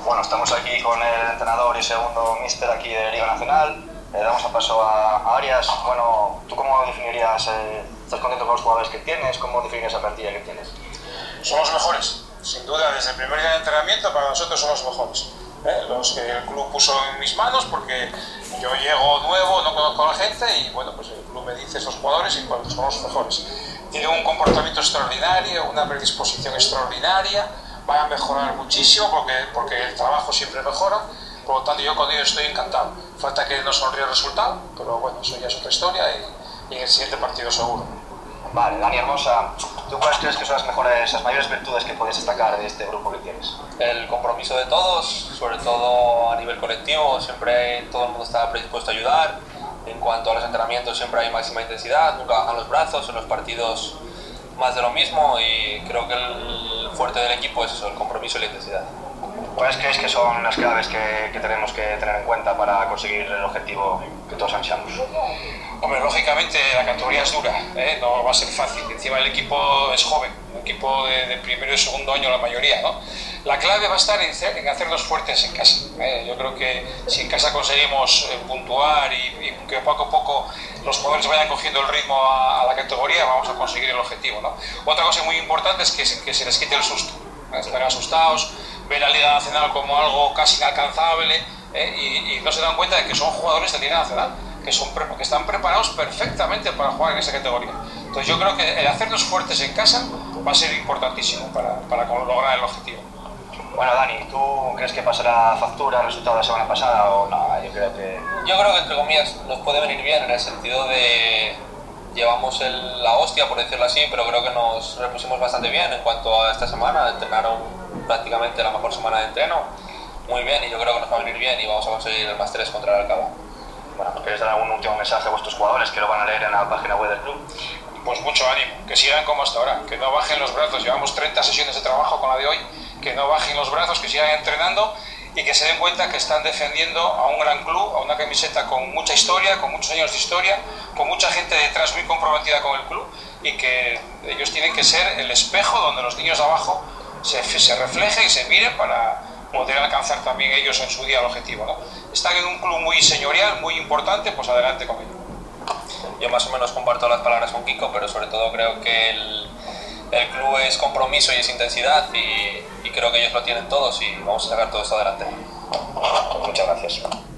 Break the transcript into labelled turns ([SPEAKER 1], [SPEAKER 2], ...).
[SPEAKER 1] Bueno, estamos aquí con el entrenador y segundo míster aquí de Liga Nacional. Le damos el paso a Arias. Bueno, ¿tú cómo definirías, estás contento con los jugadores que tienes? ¿Cómo definirías la plantilla que tienes?
[SPEAKER 2] Son los mejores, sin duda, desde el primer día de entrenamiento para nosotros son los mejores. Los que el club puso en mis manos, porque yo llego nuevo, no conozco a la gente y bueno, pues el club me dice esos jugadores y bueno, son los mejores. Tienen un comportamiento extraordinario, una predisposición extraordinaria, van a mejorar muchísimo porque el trabajo siempre mejora, por lo tanto yo con ellos estoy encantado. Falta que nos sonríe el resultado, pero bueno, eso ya es otra historia y en el siguiente partido seguro.
[SPEAKER 1] Vale, Dani Hermosa, ¿tú cuáles crees que son las mayores virtudes que puedes destacar de este grupo que tienes?
[SPEAKER 3] El compromiso de todos, sobre todo a nivel colectivo, siempre todo el mundo está predispuesto a ayudar. En cuanto a los entrenamientos siempre hay máxima intensidad, nunca bajan los brazos, en los partidos más de lo mismo y creo que el fuerte del equipo es eso, el compromiso y la intensidad.
[SPEAKER 1] ¿Cuáles crees que son las claves que tenemos que tener en cuenta para conseguir el objetivo que todos ansiamos?
[SPEAKER 2] Hombre, lógicamente la categoría es dura, no va a ser fácil. Encima el equipo es joven, un equipo de primero y segundo año la mayoría, ¿no? La clave va a estar en hacernos fuertes en casa. Yo creo que si en casa conseguimos puntuar y que poco a poco los jugadores vayan cogiendo el ritmo a la categoría, vamos a conseguir el objetivo, ¿no? Otra cosa muy importante es que se les quite el susto. Están asustados, ven la Liga Nacional como algo casi inalcanzable y no se dan cuenta de que son jugadores de Liga Nacional, que están preparados perfectamente para jugar en esa categoría. Entonces yo creo que el hacernos fuertes en casa va a ser importantísimo para lograr el objetivo.
[SPEAKER 1] Bueno, Dani, ¿tú crees que pasará factura el resultado de la semana pasada o no? Yo creo que
[SPEAKER 3] entre comillas nos puede venir bien en el sentido de llevamos la hostia, por decirlo así, pero creo que nos repusimos bastante bien en cuanto a esta semana. Entrenaron prácticamente la mejor semana de entreno, muy bien, y yo creo que nos va a venir bien y vamos a conseguir el +3 contra el Alcaba.
[SPEAKER 1] Bueno, ¿queréis dar algún último mensaje a vuestros jugadores que lo van a leer en la página web del club?
[SPEAKER 2] Pues mucho ánimo, que sigan como hasta ahora, que no bajen los brazos. Llevamos 30 sesiones de trabajo con la de hoy, que no bajen los brazos, que sigan entrenando y que se den cuenta que están defendiendo a un gran club, a una camiseta con mucha historia, con muchos años de historia, con mucha gente detrás muy comprometida con el club y que ellos tienen que ser el espejo donde los niños de abajo se reflejen y se miren para poder alcanzar también ellos en su día el objetivo, ¿no? Están en un club muy señorial, muy importante, pues adelante con ello.
[SPEAKER 3] Yo más o menos comparto las palabras con Kiko, pero sobre todo creo que el club es compromiso y es intensidad y creo que ellos lo tienen todos y vamos a sacar todo esto adelante.
[SPEAKER 1] Muchas gracias.